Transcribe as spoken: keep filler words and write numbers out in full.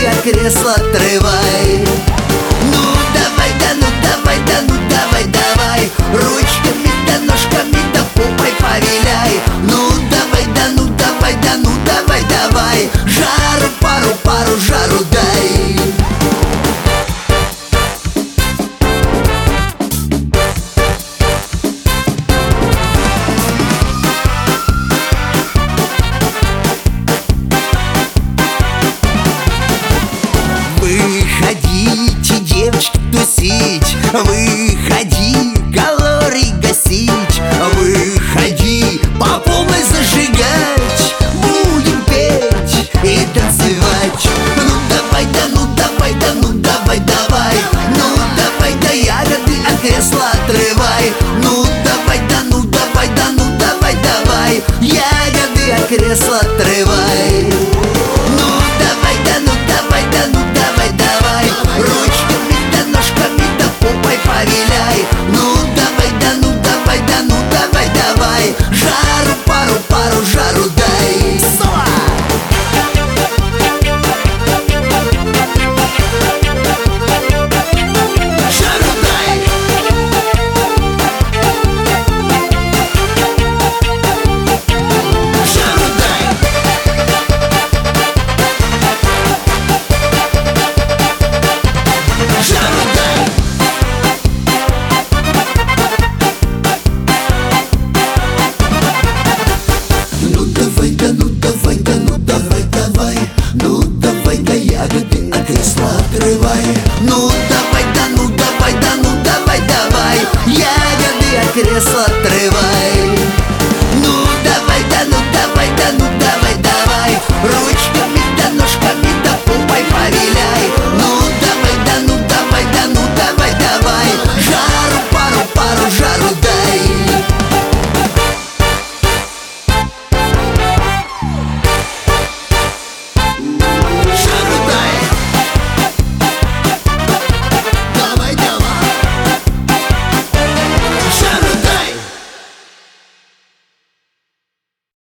ягоды от кресла отрывай. Ну давай, да ну давай, да ну давай, давай, ручками да ножками да попой повиляй. Ну давай, да ну давай, да ну давай, давай, жару пару, пару жару дай. Выходите, девочки, тусить, выходи, калорий гасить, выходи, по полной зажигать, будем петь и танцевать. Ну давай, да ну давай, да ну давай, давай, ну давай, да ягоды от кресла отрывай. Ну давай, да ну давай, да ну давай, давай, ягоды от кресла отрывай. Ну давай, да ну давай, да ну давай, давай, ручками да ножками да попой повиляй. Ну давай, да ну давай, да ну давай, давай, жару пару, пару жару дай. Сова! Жару дай! Жару дай! Жару дай! Ну давай, да ну давай, да ну давай, давай, ну давай, да ягоды от кресла отрывай. Ну